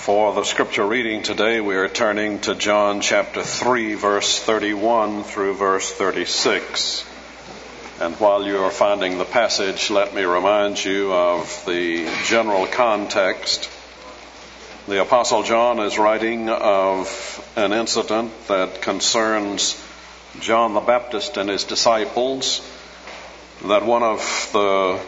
For the scripture reading today, we are turning to John chapter 3, verse 31 through verse 36. And while you are finding the passage, let me remind you of the general context. The Apostle John is writing of an incident that concerns John the Baptist and his disciples, that one of the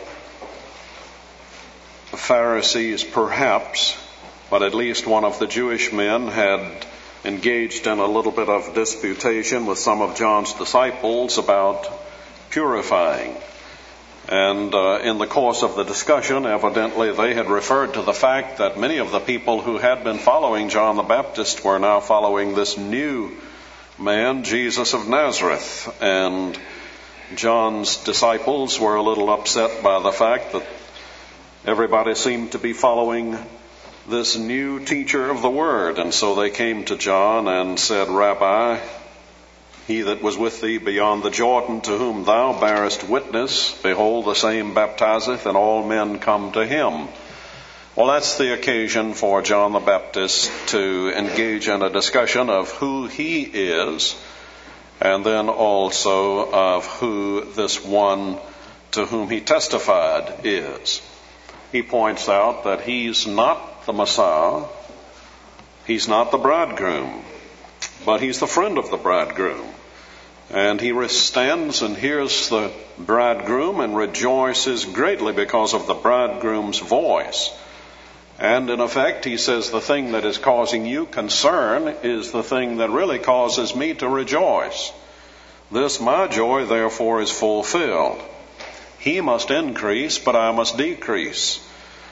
Pharisees perhaps, but at least one of the Jewish men, had engaged in a little bit of disputation with some of John's disciples about purifying. And in the course of the discussion, evidently they had referred to the fact that many of the people who had been following John the Baptist were now following this new man, Jesus of Nazareth. And John's disciples were a little upset by the fact that everybody seemed to be following this new teacher of the word. And so they came to John and said, "Rabbi, he that was with thee beyond the Jordan, to whom thou bearest witness, behold, the same baptizeth, and all men come to him." Well, that's the occasion for John the Baptist to engage in a discussion of who he is, and then also of who this one to whom he testified is. He points out that he's not the Messiah, he's not the bridegroom, but he's the friend of the bridegroom. And he stands and hears the bridegroom and rejoices greatly because of the bridegroom's voice. And in effect, he says, the thing that is causing you concern is the thing that really causes me to rejoice. This my joy, therefore, is fulfilled. He must increase, but I must decrease.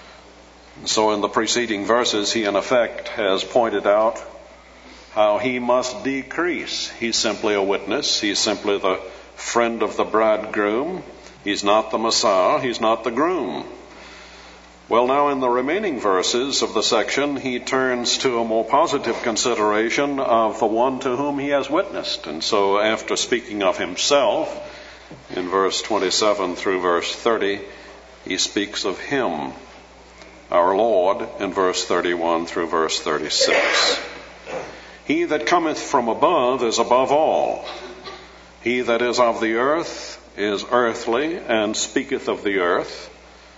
So in the preceding verses, he in effect has pointed out how he must decrease. He's simply a witness. He's simply the friend of the bridegroom. He's not the Messiah. He's not the groom. Well, now in the remaining verses of the section, he turns to a more positive consideration of the one to whom he has witnessed. And so after speaking of himself, in verse 27 through verse 30, he speaks of him, our Lord, in verse 31 through verse 36. He that cometh from above is above all. He that is of the earth is earthly, and speaketh of the earth.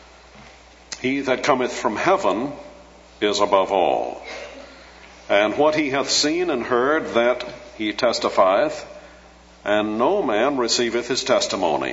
He that cometh from heaven is above all. And what he hath seen and heard, that he testifieth, and no man receiveth his testimony.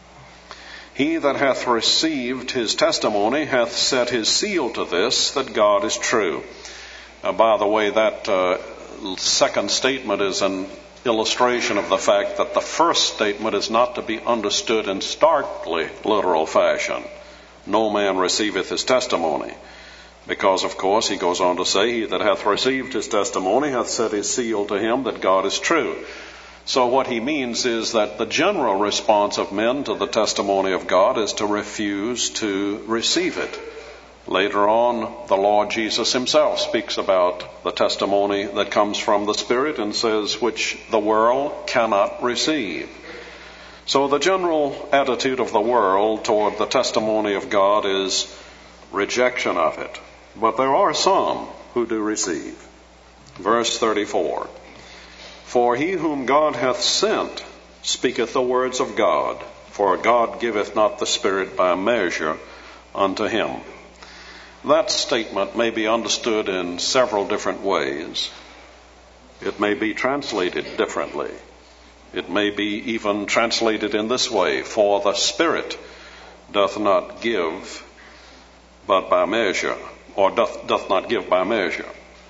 He that hath received his testimony hath set his seal to this, that God is true. By the way, that second statement is an illustration of the fact that the first statement is not to be understood in starkly literal fashion. No man receiveth his testimony. Because, of course, he goes on to say, he that hath received his testimony hath set his seal to him, that God is true. So what he means is that the general response of men to the testimony of God is to refuse to receive it. Later on, the Lord Jesus himself speaks about the testimony that comes from the Spirit and says, which the world cannot receive. So the general attitude of the world toward the testimony of God is rejection of it. But there are some who do receive. Verse 34. For he whom God hath sent speaketh the words of God, for God giveth not the Spirit by measure unto him. That statement may be understood in several different ways. It may be translated differently. It may be even translated in this way, for the Spirit doth not give but by measure, or doth not give by measure.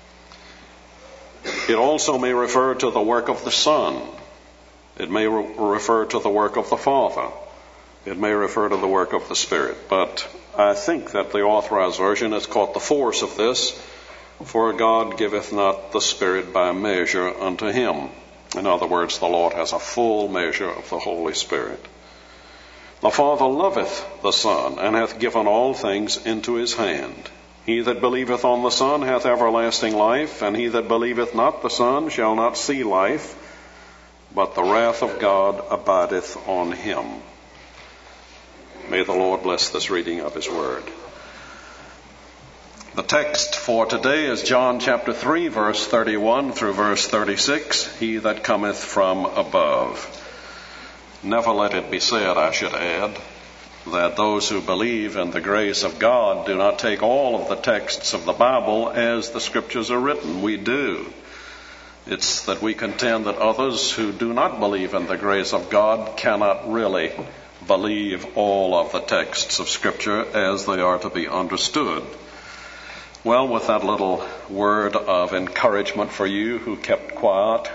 It also may refer to the work of the Son. It may refer to the work of the Father. It may refer to the work of the Spirit. But I think that the Authorized Version has caught the force of this, for God giveth not the Spirit by measure unto him. In other words, the Lord has a full measure of the Holy Spirit. The Father loveth the Son, and hath given all things into his hand. He that believeth on the Son hath everlasting life, and he that believeth not the Son shall not see life, but the wrath of God abideth on him. May the Lord bless this reading of his word. The text for today is John chapter 3, verse 31 through verse 36, he that cometh from above. Never let it be said, I should add, that those who believe in the grace of God do not take all of the texts of the Bible as the scriptures are written. We do. It's that we contend that others who do not believe in the grace of God cannot really believe all of the texts of Scripture as they are to be understood. Well, with that little word of encouragement for you who kept quiet,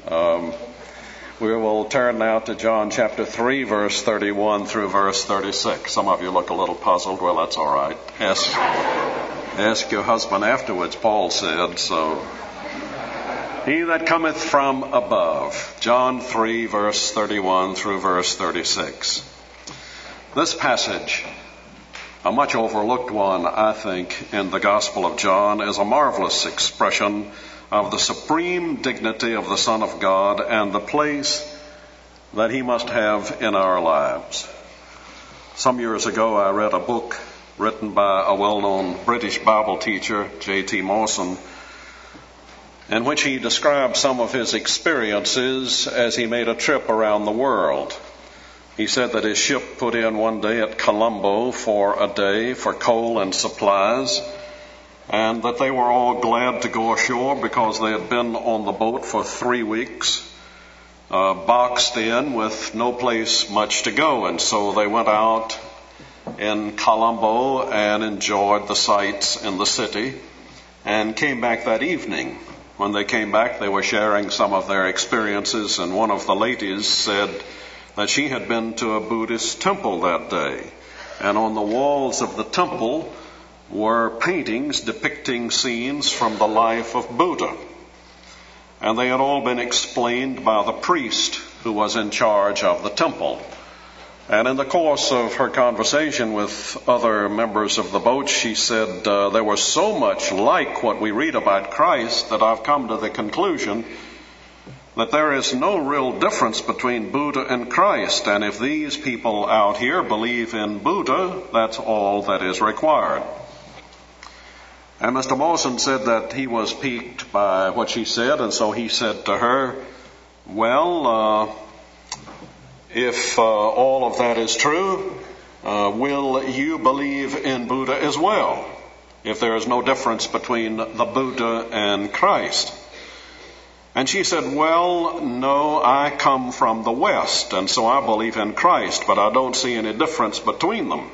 we will turn now to John chapter 3, verse 31 through verse 36. Some of you look a little puzzled. Well, that's all right. Ask your husband afterwards, Paul said. So, he that cometh from above. John 3, verse 31 through verse 36. This passage, a much overlooked one, I think, in the Gospel of John, is a marvelous expression of the supreme dignity of the Son of God and the place that he must have in our lives. Some years ago, I read a book written by a well-known British Bible teacher, J.T. Mawson, in which he described some of his experiences as he made a trip around the world. He said that his ship put in one day at Colombo for a day for coal and supplies, and that they were all glad to go ashore because they had been on the boat for 3 weeks, boxed in with no place much to go. And so they went out in Colombo and enjoyed the sights in the city and came back that evening. When they came back, they were sharing some of their experiences, and one of the ladies said that she had been to a Buddhist temple that day, and on the walls of the temple were paintings depicting scenes from the life of Buddha. And they had all been explained by the priest who was in charge of the temple. And in the course of her conversation with other members of the boat, she said, they were so much like what we read about Christ that I've come to the conclusion that there is no real difference between Buddha and Christ. And if these people out here believe in Buddha, that's all that is required. And Mr. Mawson said that he was piqued by what she said, and so he said to her, well, if all of that is true, will you believe in Buddha as well, if there is no difference between the Buddha and Christ? And she said, well, no, I come from the West, and so I believe in Christ, but I don't see any difference between them.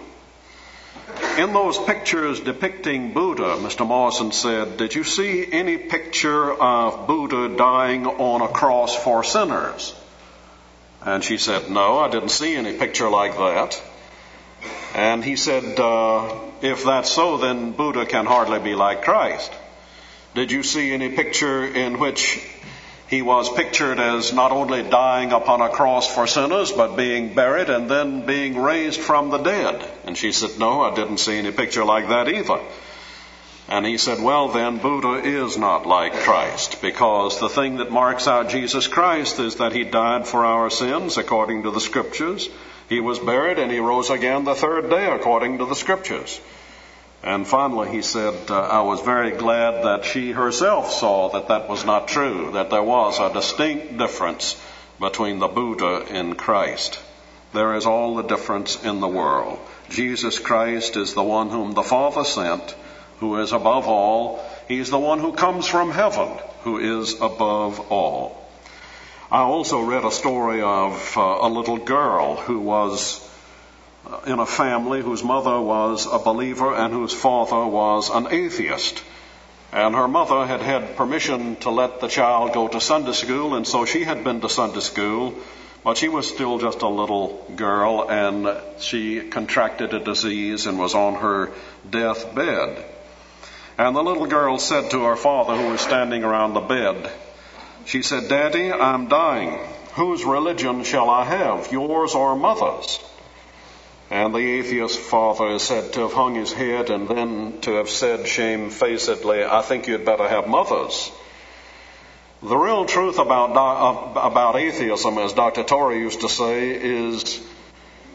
In those pictures depicting Buddha, Mr. Mawson said, did you see any picture of Buddha dying on a cross for sinners? And she said, no, I didn't see any picture like that. And he said, if that's so, then Buddha can hardly be like Christ. Did you see any picture in which he was pictured as not only dying upon a cross for sinners, but being buried and then being raised from the dead? And she said, no, I didn't see any picture like that either. And he said, well, then Buddha is not like Christ, because the thing that marks out Jesus Christ is that he died for our sins according to the Scriptures. He was buried and he rose again the third day according to the Scriptures. And finally he said, I was very glad that she herself saw that that was not true, that there was a distinct difference between the Buddha and Christ. There is all the difference in the world. Jesus Christ is the one whom the Father sent, who is above all. He's the one who comes from heaven, who is above all. I also read a story of a little girl who was in a family whose mother was a believer and whose father was an atheist. And her mother had had permission to let the child go to Sunday school, and so she had been to Sunday school, but she was still just a little girl, and she contracted a disease and was on her deathbed. And the little girl said to her father, who was standing around the bed, she said, Daddy, I'm dying. Whose religion shall I have, yours or mother's? And the atheist father is said to have hung his head and then to have said shamefacedly, I think you'd better have mother's. The real truth about atheism, as Dr. Torrey used to say, is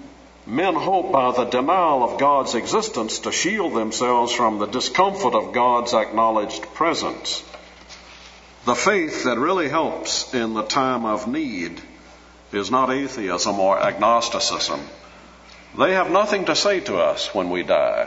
Men hope by the denial of God's existence to shield themselves from the discomfort of God's acknowledged presence. The faith that really helps in the time of need is not atheism or agnosticism. They have nothing to say to us when we die,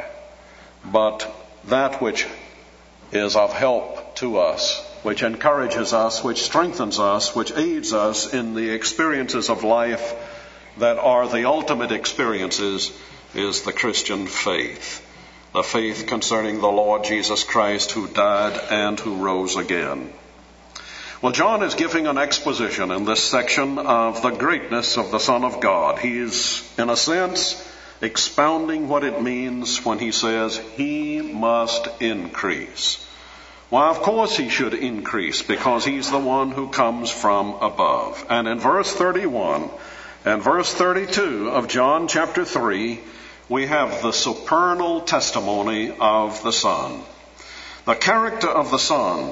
but that which is of help to us, which encourages us, which strengthens us, which aids us in the experiences of life that are the ultimate experiences, is the Christian faith. The faith concerning the Lord Jesus Christ, who died and who rose again. Well, John is giving an exposition in this section of the greatness of the Son of God. He is, in a sense, expounding what it means when he says, he must increase. Well, of course he should increase, because he's the one who comes from above. And in verse 31 and verse 32 of John chapter 3, we have the supernal testimony of the Son. The character of the Son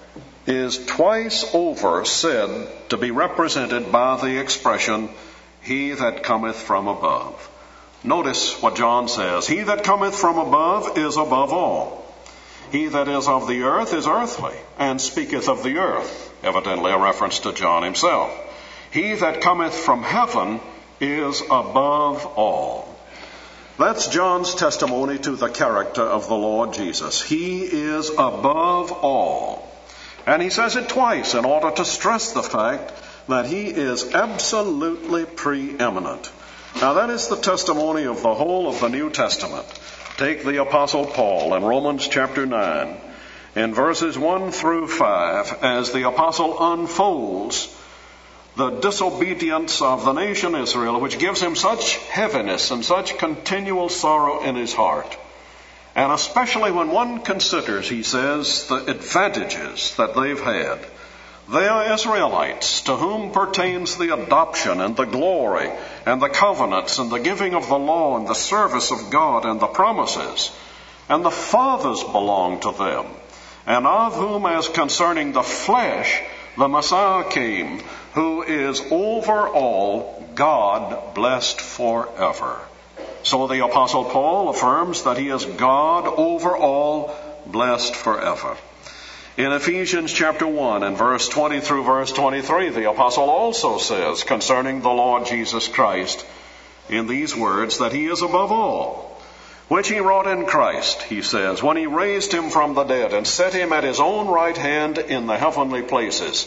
is twice over said to be represented by the expression, he that cometh from above. Notice what John says. He that cometh from above is above all. He that is of the earth is earthly, and speaketh of the earth. Evidently a reference to John himself. He that cometh from heaven is above all. That's John's testimony to the character of the Lord Jesus. He is above all. And he says it twice in order to stress the fact that he is absolutely preeminent. Now that is the testimony of the whole of the New Testament. Take the Apostle Paul in Romans chapter 9, in verses 1 through 5, as the Apostle unfolds the disobedience of the nation Israel, which gives him such heaviness and such continual sorrow in his heart. And especially when one considers, he says, the advantages that they've had. They are Israelites, to whom pertains the adoption and the glory and the covenants and the giving of the law and the service of God and the promises. And the fathers belong to them, and of whom, as concerning the flesh, the Messiah came, who is over all, God blessed forever. So the Apostle Paul affirms that he is God over all, blessed forever. In Ephesians chapter 1 and verse 20 through verse 23, the Apostle also says concerning the Lord Jesus Christ in these words that he is above all, which he wrought in Christ, he says, when he raised him from the dead and set him at his own right hand in the heavenly places,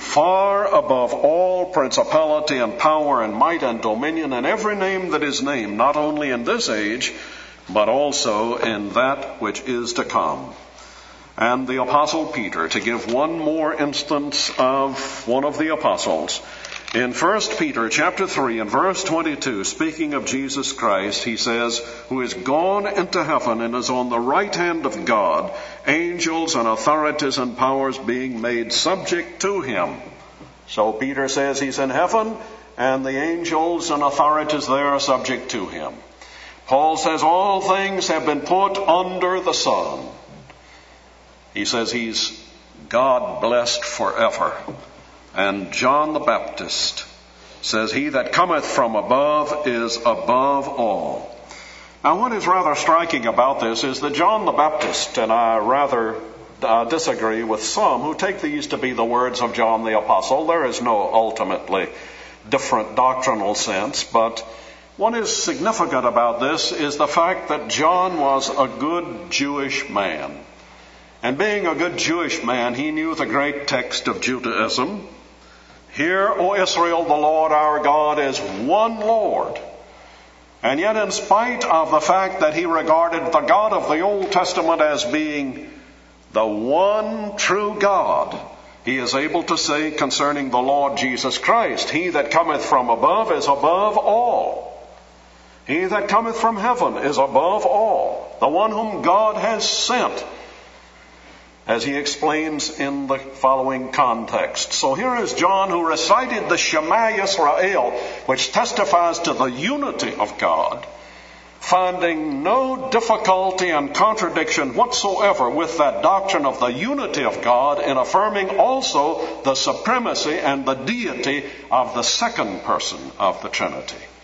far above all principality and power and might and dominion and every name that is named, not only in this age, but also in that which is to come. And the Apostle Peter, to give one more instance of one of the apostles, in 1 Peter chapter 3 and verse 22, speaking of Jesus Christ, he says, who is gone into heaven and is on the right hand of God, angels and authorities and powers being made subject to him. So Peter says he's in heaven, and the angels and authorities there are subject to him. Paul says all things have been put under the Son. He says he's God blessed forever. And John the Baptist says, he that cometh from above is above all. Now what is rather striking about this is that John the Baptist, and I rather disagree with some who take these to be the words of John the Apostle. There is no ultimately different doctrinal sense, but what is significant about this is the fact that John was a good Jewish man. And being a good Jewish man, he knew the great text of Judaism. Hear, O Israel, the Lord our God is one Lord. And yet in spite of the fact that he regarded the God of the Old Testament as being the one true God, he is able to say concerning the Lord Jesus Christ, he that cometh from above is above all. He that cometh from heaven is above all. The one whom God has sent, as he explains in the following context. So here is John, who recited the Shema Yisrael, which testifies to the unity of God, finding no difficulty and contradiction whatsoever with that doctrine of the unity of God, in affirming also the supremacy and the deity of the second person of the Trinity.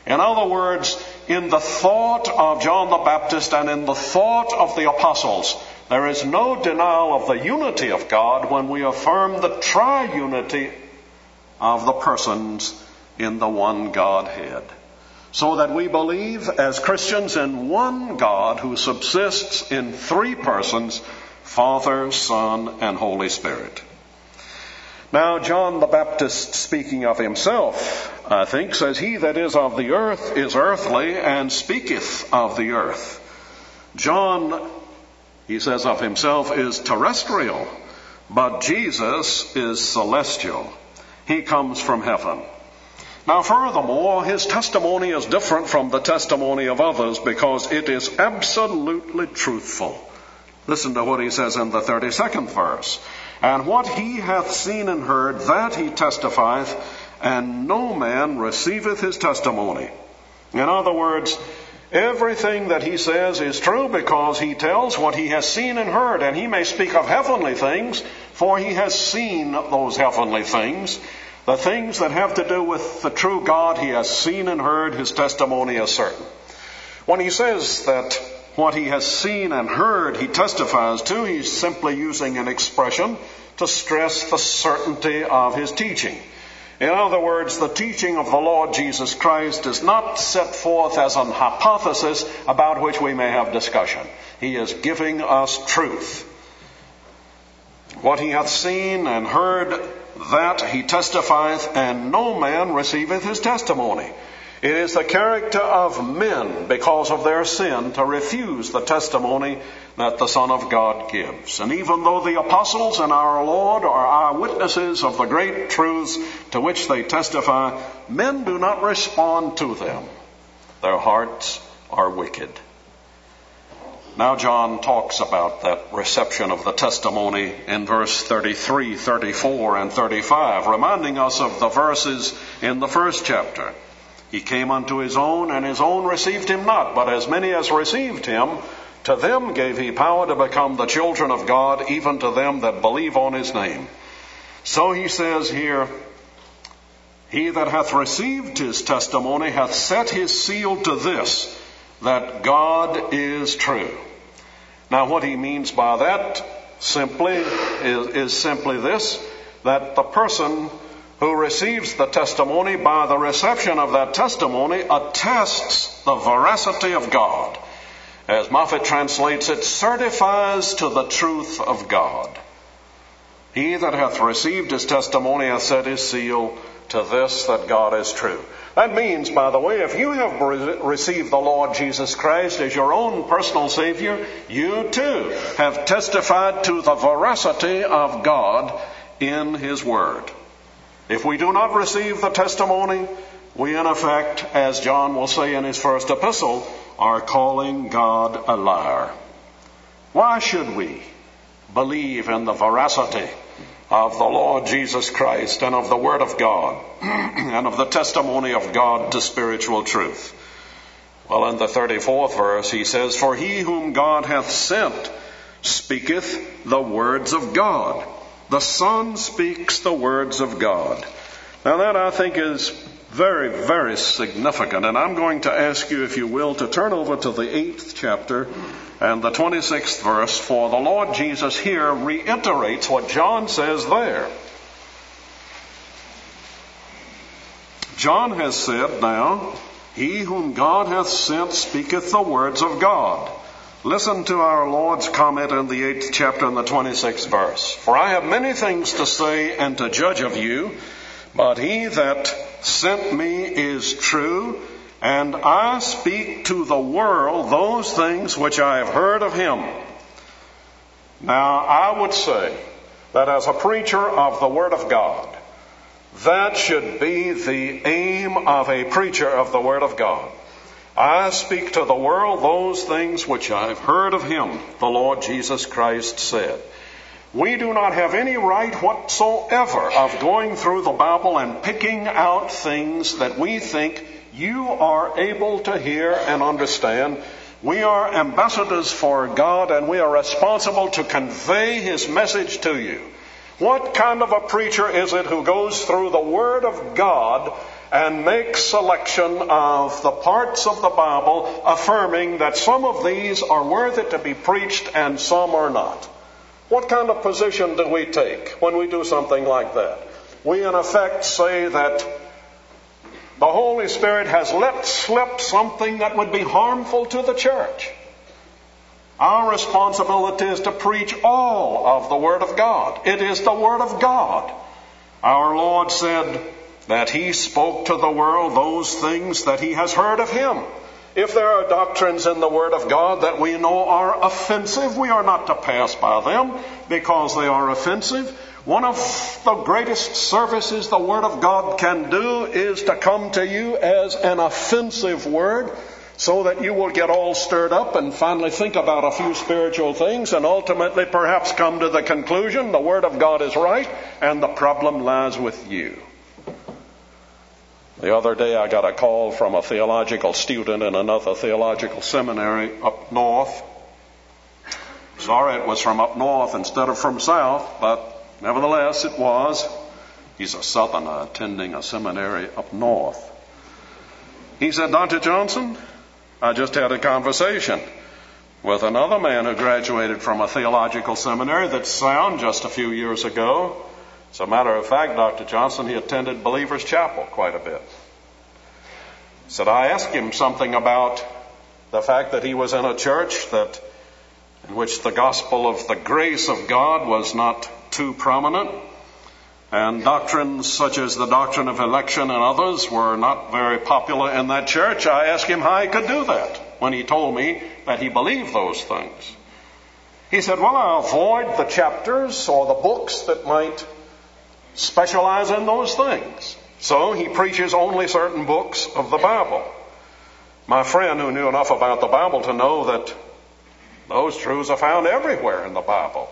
In other words, in the thought of John the Baptist and in the thought of the apostles, there is no denial of the unity of God when we affirm the triunity of the persons in the one Godhead. So that we believe as Christians in one God who subsists in three persons, Father, Son, and Holy Spirit. Now, John the Baptist, speaking of himself, I think, says, "He that is of the earth is earthly, and speaketh of the earth." John, he says of himself, is terrestrial, but Jesus is celestial. He comes from heaven. Now, furthermore, his testimony is different from the testimony of others because it is absolutely truthful. Listen to what he says in the 32nd verse. "And what he hath seen and heard, that he testifieth, and no man receiveth his testimony." In other words, everything that he says is true because he tells what he has seen and heard. And he may speak of heavenly things, for he has seen those heavenly things. The things that have to do with the true God, he has seen and heard. His testimony is certain. When he says that what he has seen and heard he testifies to, he's simply using an expression to stress the certainty of his teaching. In other words, the teaching of the Lord Jesus Christ is not set forth as an hypothesis about which we may have discussion. He is giving us truth. What he hath seen and heard, that he testifieth, and no man receiveth his testimony. It is the character of men, because of their sin, to refuse the testimony that the Son of God gives. And even though the apostles and our Lord are our witnesses of the great truths to which they testify, men do not respond to them. Their hearts are wicked. Now John talks about that reception of the testimony in verse 33, 34, and 35, reminding us of the verses in the first chapter. "He came unto his own, and his own received him not. But as many as received him, to them gave he power to become the children of God, even to them that believe on his name." So he says here, "He that hath received his testimony hath set his seal to this, that God is true." Now what he means by that is simply this, that the person who receives the testimony, by the reception of that testimony, attests the veracity of God. As Moffat translates it, certifies to the truth of God. "He that hath received his testimony hath set his seal to this, that God is true." That means, by the way, if you have received the Lord Jesus Christ as your own personal Savior, you too have testified to the veracity of God in his Word. If we do not receive the testimony, we in effect, as John will say in his first epistle, are calling God a liar. Why should we believe in the veracity of the Lord Jesus Christ and of the Word of God and of the testimony of God to spiritual truth? Well, in the 34th verse he says, "For he whom God hath sent speaketh the words of God. The Son speaks the words of God." Now that, I think, is very, very significant. And I'm going to ask you, if you will, to turn over to the 8th chapter and the 26th verse, for the Lord Jesus here reiterates what John says there. John has said now, "He whom God hath sent speaketh the words of God." Listen to our Lord's comment in the 8th chapter and the 26th verse. "For I have many things to say and to judge of you, but he that sent me is true, and I speak to the world those things which I have heard of him." Now, I would say that as a preacher of the Word of God, that should be the aim of a preacher of the Word of God. I speak to the world those things which I've heard of him, the Lord Jesus Christ said. We do not have any right whatsoever of going through the Bible and picking out things that we think you are able to hear and understand. We are ambassadors for God, and we are responsible to convey his message to you. What kind of a preacher is it who goes through the Word of God and make selection of the parts of the Bible affirming that some of these are worthy to be preached and some are not. What kind of position do we take when we do something like that? We in effect say that the Holy Spirit has let slip something that would be harmful to the church. Our responsibility is to preach all of the Word of God. It is the Word of God. Our Lord said that He spoke to the world those things that He has heard of Him. If there are doctrines in the Word of God that we know are offensive, we are not to pass by them because they are offensive. One of the greatest services the Word of God can do is to come to you as an offensive Word, so that you will get all stirred up and finally think about a few spiritual things and ultimately perhaps come to the conclusion the Word of God is right and the problem lies with you. The other day I got a call from a theological student in another theological seminary up north. Sorry it was from up north instead of from south, but nevertheless it was. He's a southerner attending a seminary up north. He said, Dr. Johnson, I just had a conversation with another man who graduated from a theological seminary that's sound just a few years ago. As a matter of fact, Dr. Johnson, he attended Believer's Chapel quite a bit. He said, I asked him something about the fact that he was in a church in which the gospel of the grace of God was not too prominent, and doctrines such as the doctrine of election and others were not very popular in that church. I asked him how he could do that when he told me that he believed those things. He said, well, I avoid the chapters or the books that might specialize in those things. So he preaches only certain books of the Bible. My friend who knew enough about the Bible to know that those truths are found everywhere in the Bible.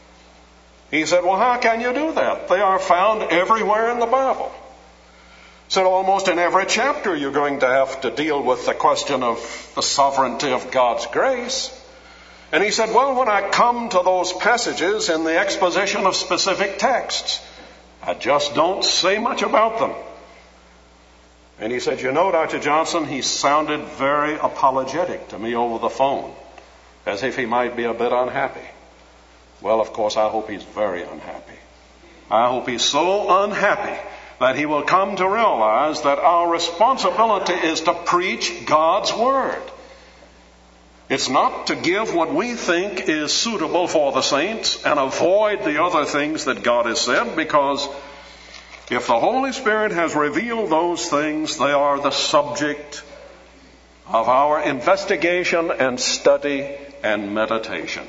He said, well, how can you do that? They are found everywhere in the Bible. He said, almost in every chapter you're going to have to deal with the question of the sovereignty of God's grace. And he said, well, when I come to those passages in the exposition of specific texts, I just don't say much about them. And he said, you know, Dr. Johnson, he sounded very apologetic to me over the phone, as if he might be a bit unhappy. Well, of course, I hope he's very unhappy. I hope he's so unhappy that he will come to realize that our responsibility is to preach God's Word. It's not to give what we think is suitable for the saints and avoid the other things that God has said, because if the Holy Spirit has revealed those things, they are the subject of our investigation and study and meditation.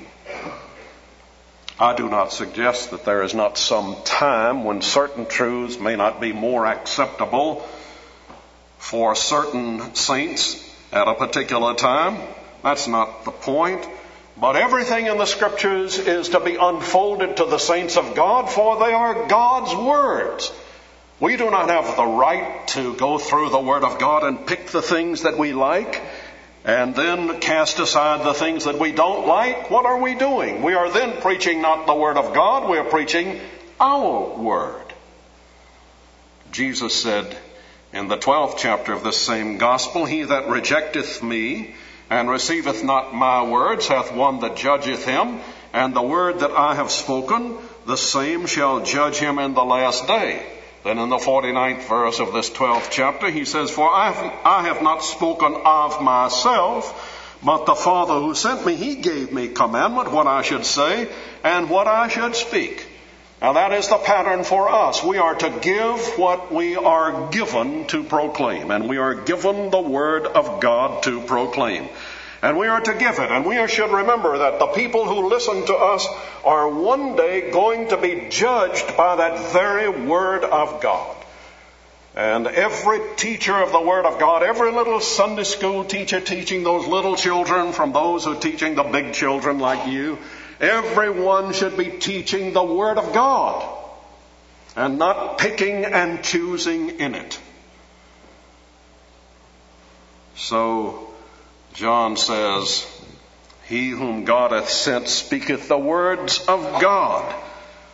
I do not suggest that there is not some time when certain truths may not be more acceptable for certain saints at a particular time. That's not the point. But everything in the Scriptures is to be unfolded to the saints of God, for they are God's words. We do not have the right to go through the Word of God and pick the things that we like and then cast aside the things that we don't like. What are we doing? We are then preaching not the Word of God, we are preaching our Word. Jesus said in the 12th chapter of this same gospel, he that rejecteth me and receiveth not my words hath one that judgeth him, and the word that I have spoken, the same shall judge him in the last day. Then in the 49th verse of this 12th chapter, he says, for I have not spoken of myself, but the Father who sent me, he gave me commandment what I should say and what I should speak. Now that is the pattern for us. We are to give what we are given to proclaim, and we are given the Word of God to proclaim. And we are to give it, and we should remember that the people who listen to us are one day going to be judged by that very Word of God. And every teacher of the Word of God, every little Sunday school teacher teaching those little children from those who are teaching the big children like you, everyone should be teaching the Word of God and not picking and choosing in it. So John says, he whom God hath sent speaketh the words of God.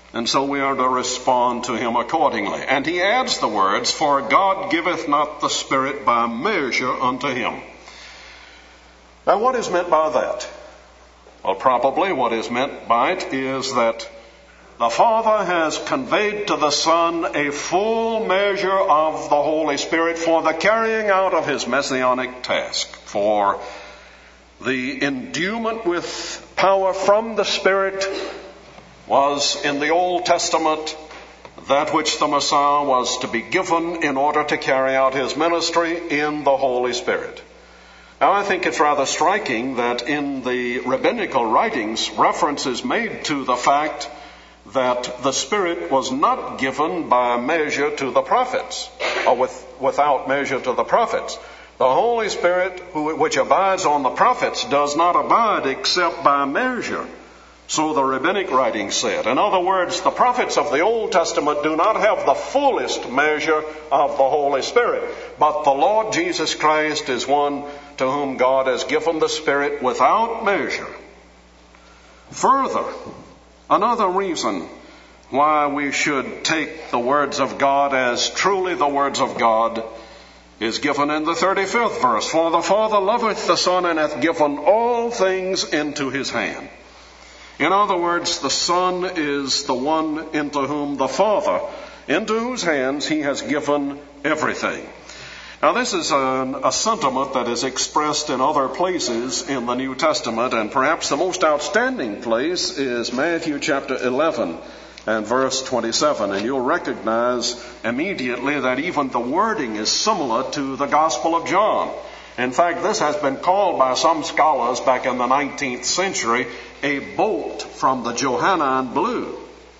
And so we are to respond to him accordingly. And he adds the words, "For God giveth not the Spirit by measure unto him." Now what is meant by that? Well, probably what is meant by it is that the Father has conveyed to the Son a full measure of the Holy Spirit for the carrying out of his messianic task, for the endowment with power from the Spirit was in the Old Testament that which the Messiah was to be given in order to carry out his ministry in the Holy Spirit. Now, I think it's rather striking that in the rabbinical writings, reference is made to the fact that the Spirit was not given by measure to the prophets, or without measure to the prophets. The Holy Spirit, which abides on the prophets, does not abide except by measure. So the rabbinic writings said. In other words, the prophets of the Old Testament do not have the fullest measure of the Holy Spirit. But the Lord Jesus Christ is one to whom God has given the Spirit without measure. Further, another reason why we should take the words of God as truly the words of God is given in the 35th verse. "For the Father loveth the Son, and hath given all things into his hand." In other words, the Son is the one into whose hands he has given everything. Now, this is a sentiment that is expressed in other places in the New Testament, and perhaps the most outstanding place is Matthew chapter 11 and verse 27. And you'll recognize immediately that even the wording is similar to the Gospel of John. In fact, this has been called by some scholars back in the 19th century a bolt from the Johannine blue.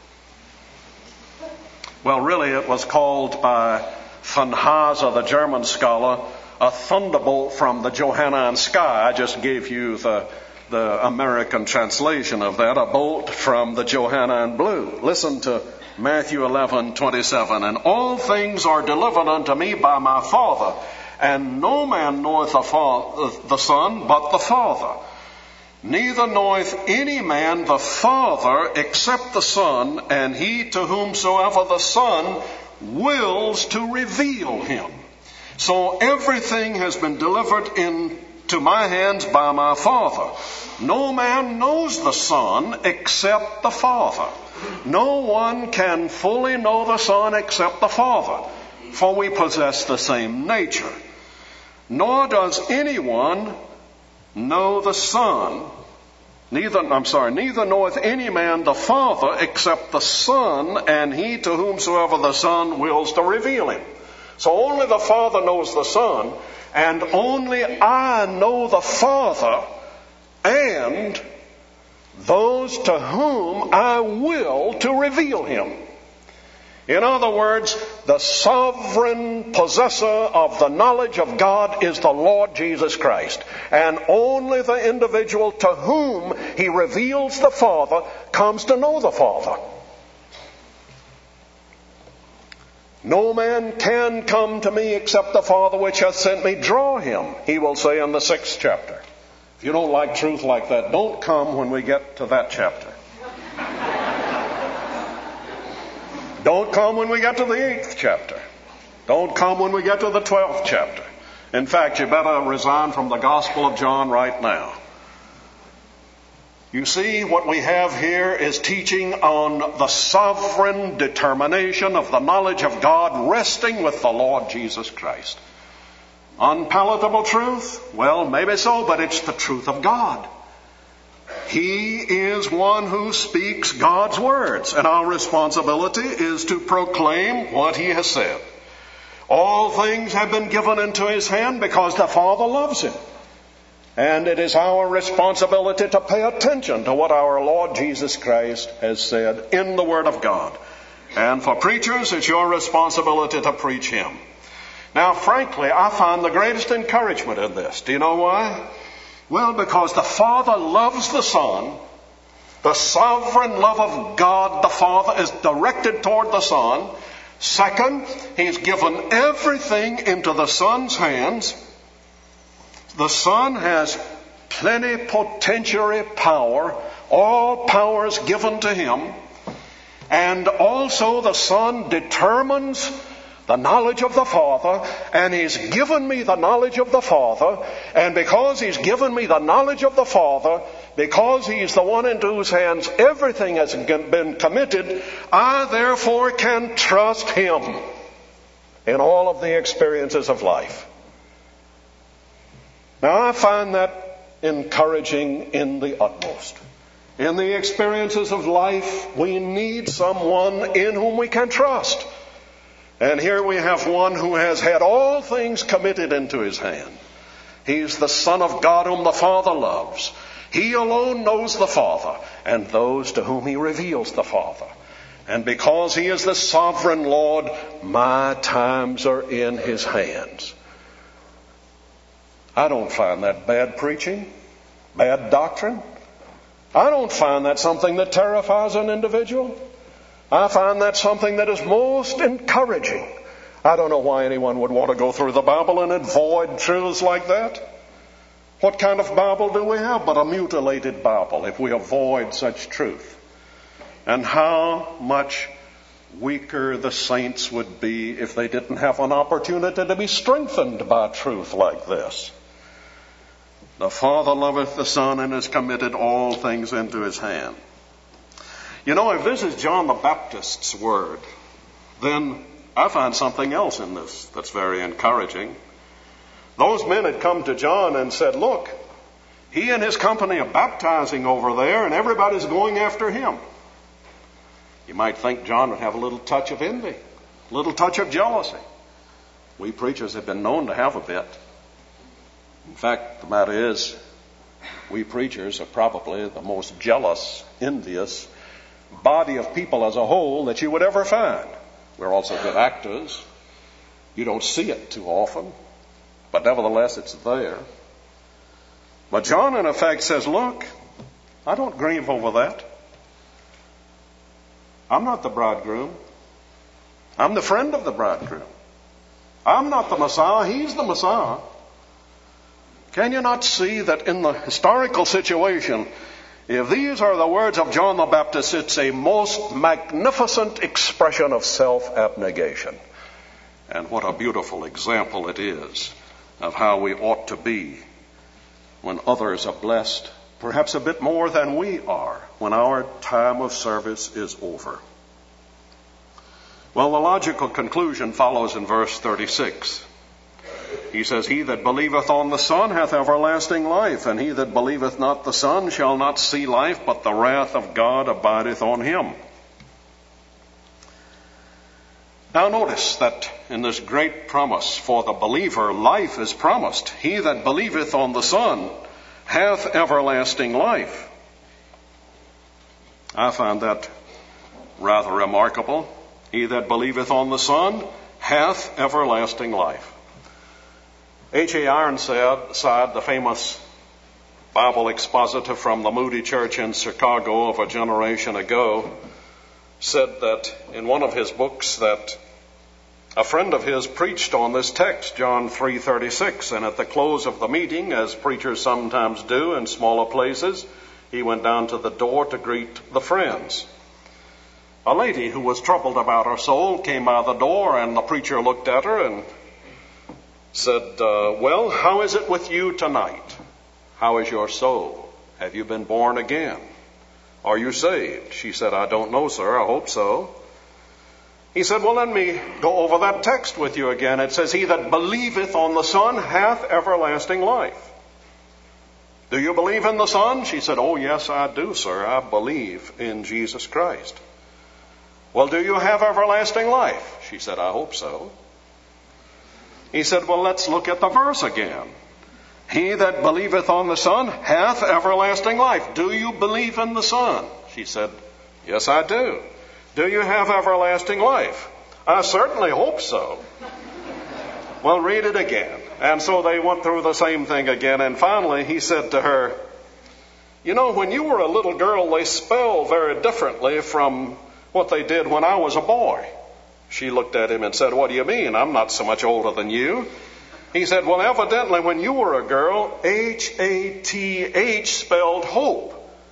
Well, really, it was called by von Hase, the German scholar, a thunderbolt from the Johannine sky. I just gave you the American translation of that, a bolt from the Johannine blue. Listen to Matthew 11:27. "And all things are delivered unto me by my Father, and no man knoweth the Son but the Father. Neither knoweth any man the Father except the Son, and he to whomsoever the Son wills to reveal him." So everything has been delivered into my hands by my Father. No man knows the Son except the Father. No one can fully know the Son except the Father, for we possess the same nature. Nor does anyone know the Son, neither knoweth any man the Father except the Son, and he to whomsoever the Son wills to reveal him. So only the Father knows the Son, and only I know the Father and those to whom I will to reveal him. In other words, the sovereign possessor of the knowledge of God is the Lord Jesus Christ. And only the individual to whom he reveals the Father comes to know the Father. "No man can come to me except the Father which hath sent me draw him," he will say in the 6th chapter. If you don't like truth like that, don't come when we get to that chapter. Don't come when we get to the 8th chapter. Don't come when we get to the 12th chapter. In fact, you better resign from the Gospel of John right now. You see, what we have here is teaching on the sovereign determination of the knowledge of God resting with the Lord Jesus Christ. Unpalatable truth? Well, maybe so, but it's the truth of God. He is one who speaks God's words, and our responsibility is to proclaim what he has said. All things have been given into his hand because the Father loves him. And it is our responsibility to pay attention to what our Lord Jesus Christ has said in the Word of God. And for preachers, it's your responsibility to preach him. Now, frankly, I find the greatest encouragement in this. Do you know why? Well, because the Father loves the Son. The sovereign love of God the Father is directed toward the Son. Second, he's given everything into the Son's hands. The Son has plenipotentiary power. All power is given to him. And also the Son determines the knowledge of the Father, and He's given me the knowledge of the Father. And because He's given me the knowledge of the Father, because He's the one into whose hands everything has been committed, I therefore can trust Him in all of the experiences of life. Now, I find that encouraging in the utmost. In the experiences of life, we need someone in whom we can trust. And here we have one who has had all things committed into His hand. He's the Son of God whom the Father loves. He alone knows the Father and those to whom He reveals the Father. And because He is the sovereign Lord, my times are in His hands. I don't find that bad preaching, bad doctrine. I don't find that something that terrifies an individual. I find that something that is most encouraging. I don't know why anyone would want to go through the Bible and avoid truths like that. What kind of Bible do we have but a mutilated Bible if we avoid such truth? And how much weaker the saints would be if they didn't have an opportunity to be strengthened by truth like this. The Father loveth the Son and has committed all things into His hand. You know, if this is John the Baptist's word, then I find something else in this that's very encouraging. Those men had come to John and said, look, he and his company are baptizing over there and everybody's going after him. You might think John would have a little touch of envy, a little touch of jealousy. We preachers have been known to have a bit. In fact, the matter is, we preachers are probably the most jealous, envious body of people as a whole that you would ever find. We're also good actors. You don't see it too often, but nevertheless it's there. But John in effect says, look, I don't grieve over that. I'm not the bridegroom. I'm the friend of the bridegroom. I'm not the Messiah. He's the Messiah. Can you not see that in the historical situation, if these are the words of John the Baptist, it's a most magnificent expression of self-abnegation. And what a beautiful example it is of how we ought to be when others are blessed, perhaps a bit more than we are, when our time of service is over. Well, the logical conclusion follows in verse 36. He says, he that believeth on the Son hath everlasting life, and he that believeth not the Son shall not see life, but the wrath of God abideth on him. Now notice that in this great promise for the believer, life is promised. He that believeth on the Son hath everlasting life. I find that rather remarkable. He that believeth on the Son hath everlasting life. H.A. Ironside, the famous Bible expositor from the Moody Church in Chicago of a generation ago, said that in one of his books that a friend of his preached on this text, John 3:36, and at the close of the meeting, as preachers sometimes do in smaller places, he went down to the door to greet the friends. A lady who was troubled about her soul came by the door, and the preacher looked at her and said, well, how is it with you tonight? How is your soul? Have you been born again? Are you saved? She said, I don't know, sir. I hope so. He said, well, let me go over that text with you again. It says, he that believeth on the Son hath everlasting life. Do you believe in the Son? She said, oh, yes, I do, sir. I believe in Jesus Christ. Well, do you have everlasting life? She said, I hope so. He said, well, let's look at the verse again. He that believeth on the Son hath everlasting life. Do you believe in the Son? She said, yes, I do. Do you have everlasting life? I certainly hope so. Well, read it again. And so they went through the same thing again. And finally, he said to her, you know, when you were a little girl, they spell very differently from what they did when I was a boy. She looked at him and said, what do you mean? I'm not so much older than you. He said, well, evidently when you were a girl, H-A-T-H spelled hope.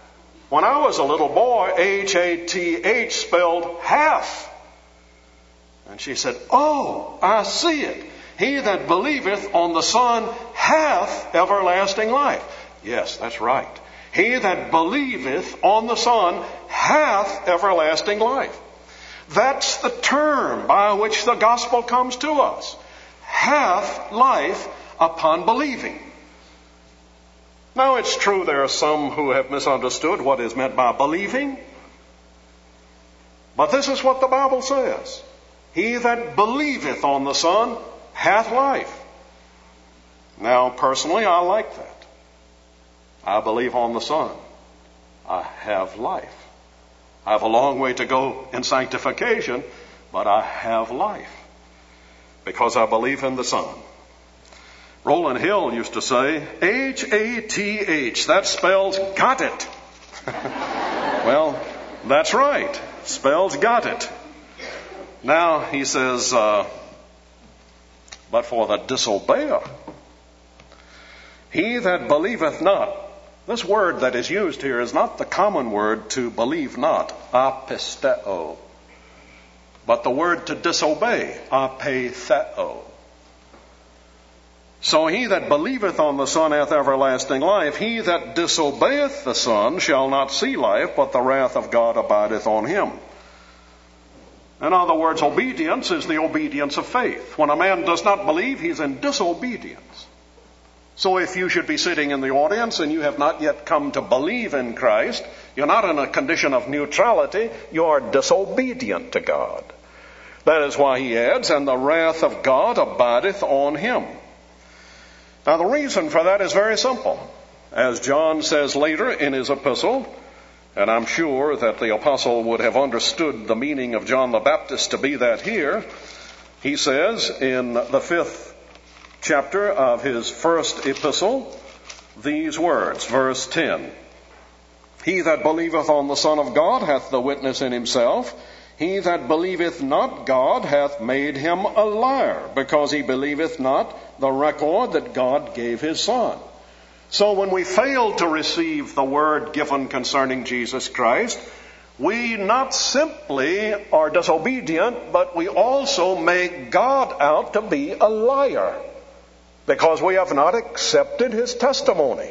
When I was a little boy, H-A-T-H spelled half. And she said, oh, I see it. He that believeth on the Son hath everlasting life. Yes, that's right. He that believeth on the Son hath everlasting life. That's the term by which the gospel comes to us. Hath life upon believing. Now, it's true there are some who have misunderstood what is meant by believing. But this is what the Bible says. He that believeth on the Son hath life. Now, personally, I like that. I believe on the Son. I have life. I have a long way to go in sanctification, but I have life because I believe in the Son. Roland Hill used to say, H-A-T-H, that spells got it. Well, that's right. Spells got it. Now, he says, but for the disobeyer, he that believeth not. This word that is used here is not the common word to believe not, apisteo, but the word to disobey, apetheo. So he that believeth on the Son hath everlasting life. He that disobeyeth the Son shall not see life, but the wrath of God abideth on him. In other words, obedience is the obedience of faith. When a man does not believe, he's in disobedience. So if you should be sitting in the audience and you have not yet come to believe in Christ, you're not in a condition of neutrality, you are disobedient to God. That is why he adds, and the wrath of God abideth on him. Now the reason for that is very simple. As John says later in his epistle, and I'm sure that the apostle would have understood the meaning of John the Baptist to be that here, he says in the 5th chapter of his first epistle, these words, verse 10. He that believeth on the Son of God hath the witness in himself. He that believeth not God hath made him a liar, because he believeth not the record that God gave his Son. So when we fail to receive the word given concerning Jesus Christ, we not simply are disobedient, but we also make God out to be a liar, because we have not accepted his testimony.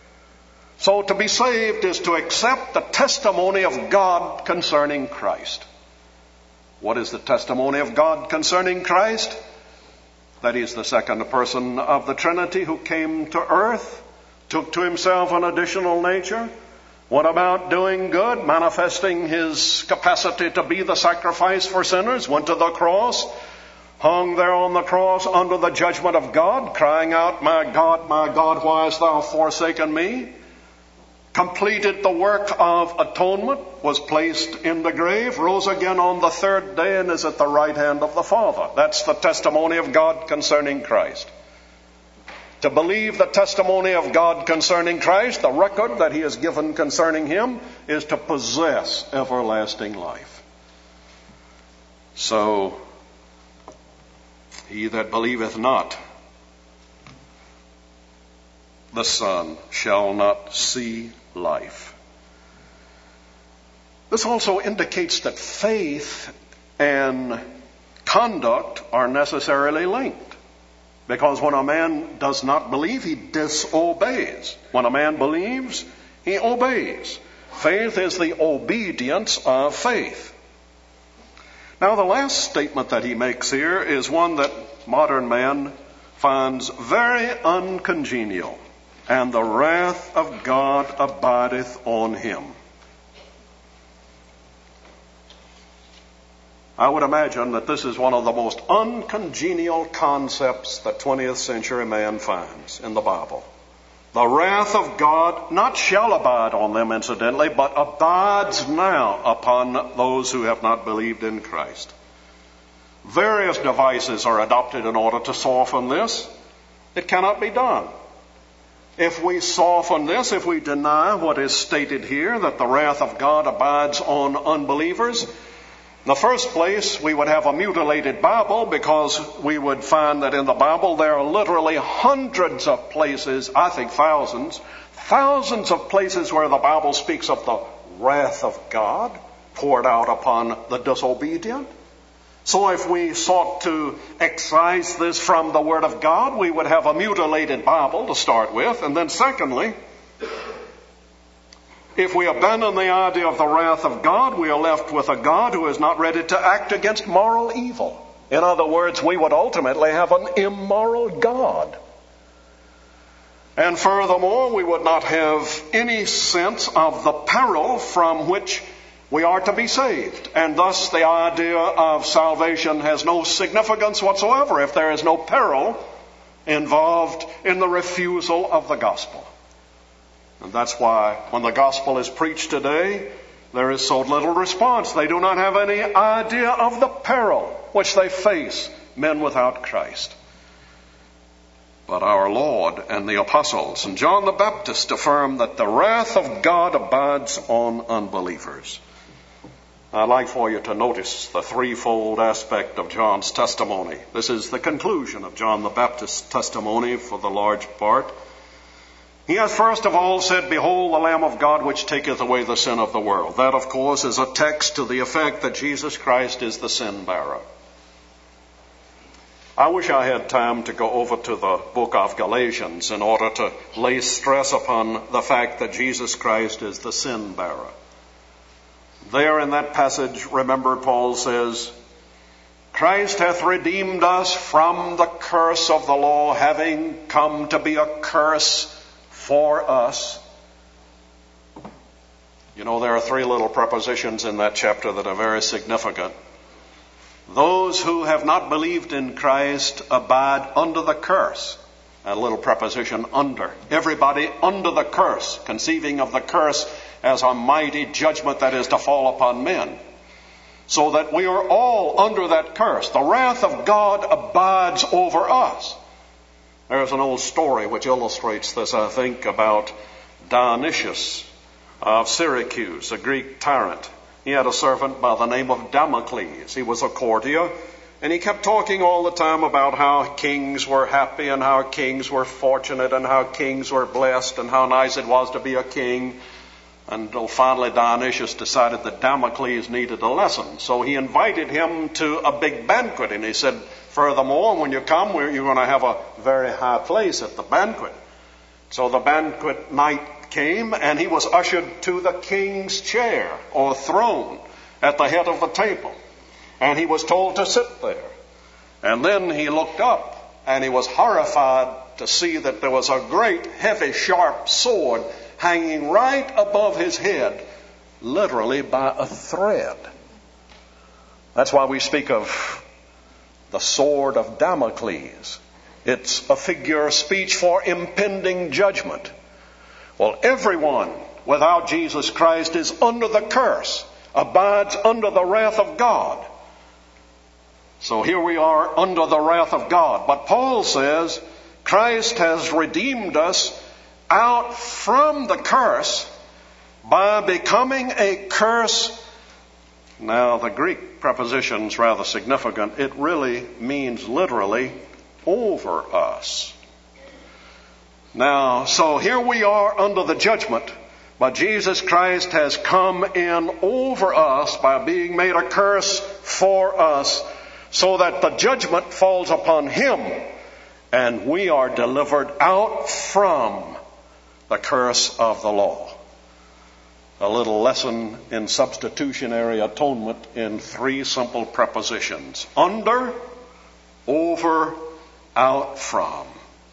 So to be saved is to accept the testimony of God concerning Christ. What is the testimony of God concerning Christ? That he's the second person of the Trinity who came to earth, took to himself an additional nature, went about doing good, manifesting his capacity to be the sacrifice for sinners, went to the cross, hung there on the cross under the judgment of God, crying out, my God, why hast thou forsaken me? Completed the work of atonement, was placed in the grave, rose again on the third day, and is at the right hand of the Father. That's the testimony of God concerning Christ. To believe the testimony of God concerning Christ, the record that he has given concerning him, is to possess everlasting life. So, he that believeth not the Son shall not see life. This also indicates that faith and conduct are necessarily linked. Because when a man does not believe, he disobeys. When a man believes, he obeys. Faith is the obedience of faith. Now, the last statement that he makes here is one that modern man finds very uncongenial. And the wrath of God abideth on him. I would imagine that this is one of the most uncongenial concepts that 20th century man finds in the Bible. The wrath of God not shall abide on them, incidentally, but abides now upon those who have not believed in Christ. Various devices are adopted in order to soften this. It cannot be done. If we soften this, if we deny what is stated here, that the wrath of God abides on unbelievers, in the first place, we would have a mutilated Bible, because we would find that in the Bible there are literally hundreds of places, I think thousands thousands of places where the Bible speaks of the wrath of God poured out upon the disobedient. So if we sought to excise this from the Word of God, we would have a mutilated Bible to start with. And then secondly, if we abandon the idea of the wrath of God, we are left with a God who is not ready to act against moral evil. In other words, we would ultimately have an immoral God. And furthermore, we would not have any sense of the peril from which we are to be saved. And thus the idea of salvation has no significance whatsoever if there is no peril involved in the refusal of the gospel. And that's why when the gospel is preached today, there is so little response. They do not have any idea of the peril which they face, men without Christ. But our Lord and the apostles and John the Baptist affirm that the wrath of God abides on unbelievers. I'd like for you to notice the threefold aspect of John's testimony. This is the conclusion of John the Baptist's testimony for the large part. He has first of all said, "Behold the Lamb of God which taketh away the sin of the world." That, of course, is a text to the effect that Jesus Christ is the sin bearer. I wish I had time to go over to the book of Galatians in order to lay stress upon the fact that Jesus Christ is the sin bearer. There in that passage, remember, Paul says, "Christ hath redeemed us from the curse of the law, having come to be a curse for us." You know, there are three little prepositions in that chapter that are very significant. Those who have not believed in Christ abide under the curse. That little preposition, under. Everybody under the curse, conceiving of the curse as a mighty judgment that is to fall upon men. So that we are all under that curse. The wrath of God abides over us. There's an old story which illustrates this, I think, about Dionysius of Syracuse, a Greek tyrant. He had a servant by the name of Damocles. He was a courtier, and he kept talking all the time about how kings were happy and how kings were fortunate and how kings were blessed and how nice it was to be a king. Until finally Dionysius decided that Damocles needed a lesson. So he invited him to a big banquet, and he said, "Furthermore, when you come, you're going to have a very high place at the banquet." So the banquet night came, and he was ushered to the king's chair or throne at the head of the table. And he was told to sit there. And then he looked up, and he was horrified to see that there was a great, heavy, sharp sword hanging right above his head, literally by a thread. That's why we speak of the sword of Damocles. It's a figure of speech for impending judgment. Well, everyone without Jesus Christ is under the curse, abides under the wrath of God. So here we are under the wrath of God. But Paul says Christ has redeemed us out from the curse by becoming a curse. Now, the Greek preposition's rather significant. It really means literally over us. Now, so here we are under the judgment, but Jesus Christ has come in over us by being made a curse for us, so that the judgment falls upon him, and we are delivered out from the curse of the law. A little lesson in substitutionary atonement in three simple prepositions: under, over, out from.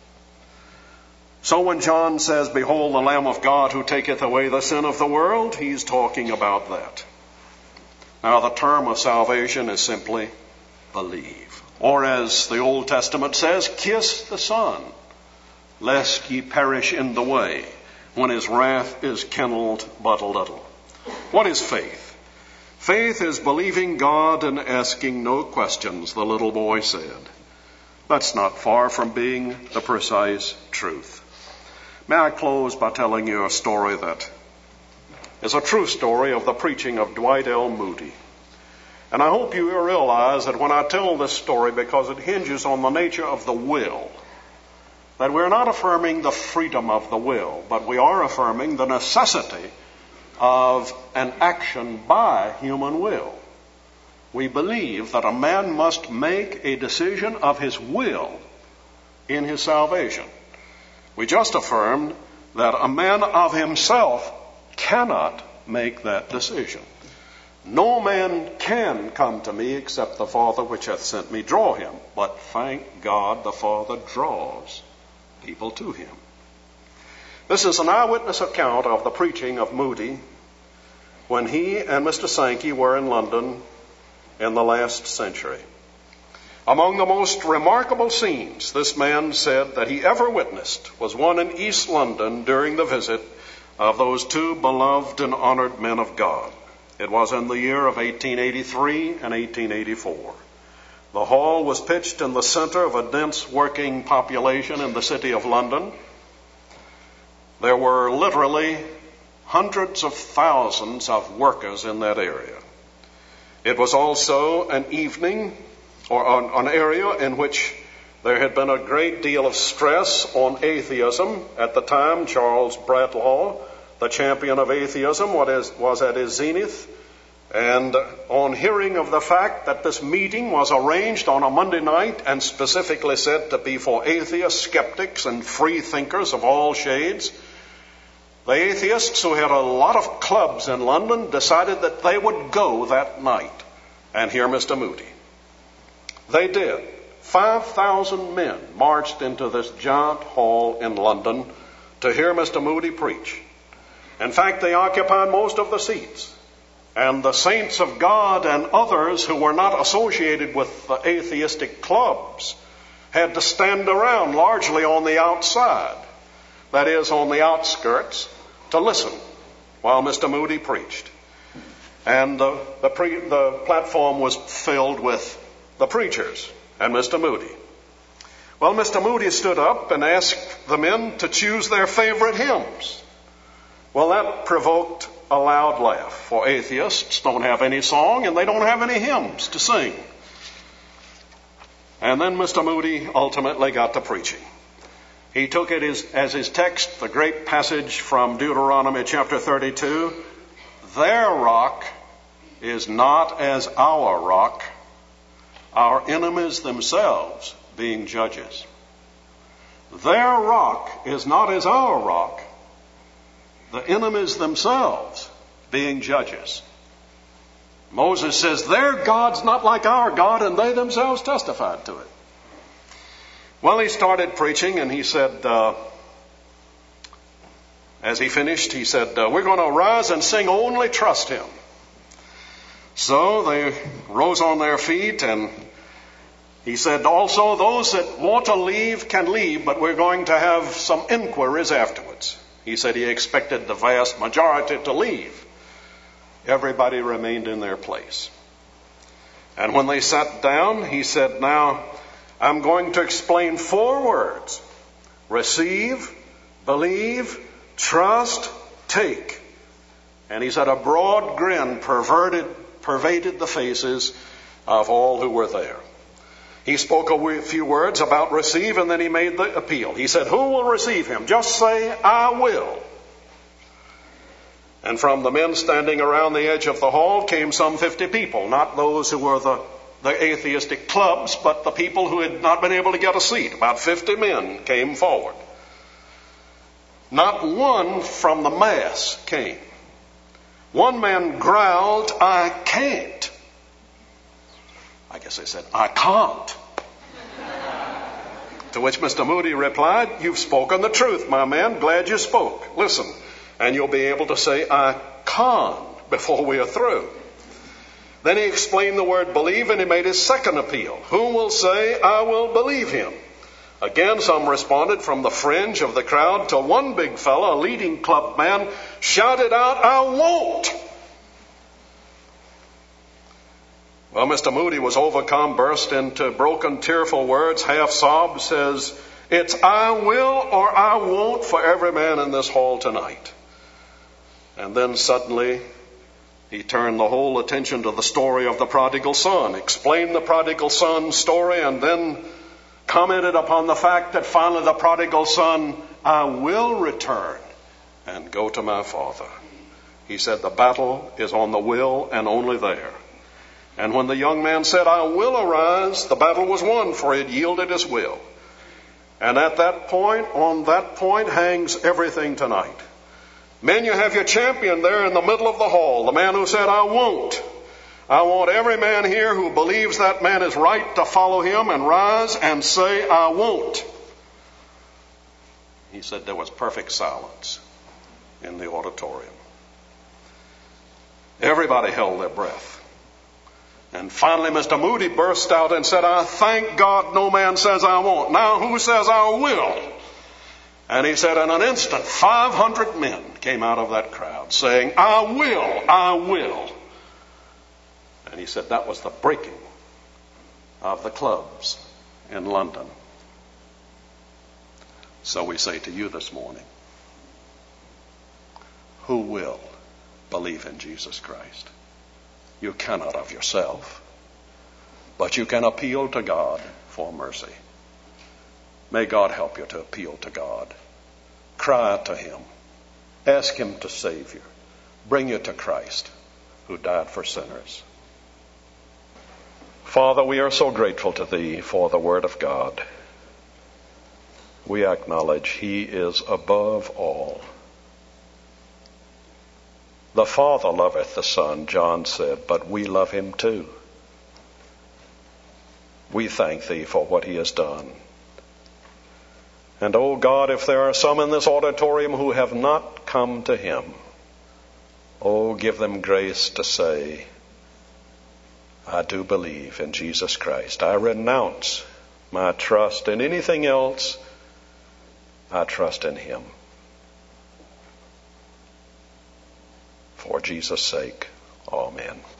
So when John says, "Behold the Lamb of God who taketh away the sin of the world," he's talking about that. Now, the term of salvation is simply believe. Or as the Old Testament says, kiss the Son, lest ye perish in the way, when his wrath is kindled but a little. What is faith? Faith is believing God and asking no questions, the little boy said. That's not far from being the precise truth. May I close by telling you a story that is a true story of the preaching of Dwight L. Moody. And I hope you realize that when I tell this story, because it hinges on the nature of the will, that we're not affirming the freedom of the will, but we are affirming the necessity of an action by human will. We believe that a man must make a decision of his will in his salvation. We just affirmed that a man of himself cannot make that decision. No man can come to me except the Father which hath sent me draw him. But thank God the Father draws people to him. This is an eyewitness account of the preaching of Moody when he and Mr. Sankey were in London in the last century. Among the most remarkable scenes this man said that he ever witnessed was one in East London during the visit of those two beloved and honored men of God. It was in the year of 1883 and 1884. The hall was pitched in the center of a dense working population in the city of London. There were literally hundreds of thousands of workers in that area. It was also an evening or an area in which there had been a great deal of stress on atheism. At the time, Charles Bradlaugh, the champion of atheism, was at his zenith. And on hearing of the fact that this meeting was arranged on a Monday night and specifically said to be for atheists, skeptics, and free thinkers of all shades, the atheists, who had a lot of clubs in London, decided that they would go that night and hear Mr. Moody. They did. 5,000 men marched into this giant hall in London to hear Mr. Moody preach. In fact, they occupied most of the seats. And the saints of God and others who were not associated with the atheistic clubs had to stand around largely on the outside, that is, on the outskirts, to listen while Mr. Moody preached. And the platform was filled with the preachers and Mr. Moody. Well, Mr. Moody stood up and asked the men to choose their favorite hymns. Well, that provoked a loud laugh, for atheists don't have any song and they don't have any hymns to sing. And then Mr. Moody ultimately got to preaching. He took it as his text, the great passage from Deuteronomy chapter 32. Their rock is not as our rock, our enemies themselves being judges. Their rock is not as our rock, the enemies themselves being judges. Moses says their God's not like our God, and they themselves testified to it. Well, he started preaching, and he said, as he finished, he said, we're going to rise and sing Only Trust Him. So they rose on their feet, and he said, also, those that want to leave can leave, but we're going to have some inquiries afterwards. He said he expected the vast majority to leave. Everybody remained in their place. And when they sat down, he said, now, I'm going to explain 4 words. Receive, believe, trust, take. And he said a broad grin pervaded the faces of all who were there. He spoke a few words about receive, and then he made the appeal. He said, who will receive him? Just say, I will. And from the men standing around the edge of the hall came some 50 people, not those who were the atheistic clubs, but the people who had not been able to get a seat. About 50 men came forward. Not one from the mass came. One man growled, I can't. I guess they said, I can't. To which Mr. Moody replied, you've spoken the truth, my man. Glad you spoke. Listen, and you'll be able to say, I can before we are through. Then he explained the word believe, and he made his second appeal. Who will say, I will believe him? Again, some responded from the fringe of the crowd till one big fellow, a leading club man, shouted out, I won't. Well, Mr. Moody was overcome, burst into broken, tearful words, half sobbed, says, it's I will or I won't for every man in this hall tonight. And then suddenly he turned the whole attention to the story of the prodigal son, explained the prodigal son story, and then commented upon the fact that finally the prodigal son, I will return and go to my father. He said the battle is on the will and only there. And when the young man said, I will arise, the battle was won, for he had yielded his will. And at that point, on that point hangs everything tonight. Men, you have your champion there in the middle of the hall, the man who said, I won't. I want every man here who believes that man is right to follow him and rise and say, I won't. He said there was perfect silence in the auditorium. Everybody held their breath. And finally, Mr. Moody burst out and said, I thank God no man says I won't. Now who says I will? And he said, in an instant, 500 men came out of that crowd saying, I will, I will. And he said that was the breaking of the clubs in London. So we say to you this morning, who will believe in Jesus Christ? You cannot of yourself, but you can appeal to God for mercy. May God help you to appeal to God. Cry out to him. Ask him to save you. Bring you to Christ, who died for sinners. Father, we are so grateful to thee for the word of God. We acknowledge he is above all. The Father loveth the Son, John said, but we love him too. We thank thee for what he has done. And, oh God, if there are some in this auditorium who have not come to him, oh, give them grace to say, I do believe in Jesus Christ. I renounce my trust in anything else. I trust in him. For Jesus' sake, amen.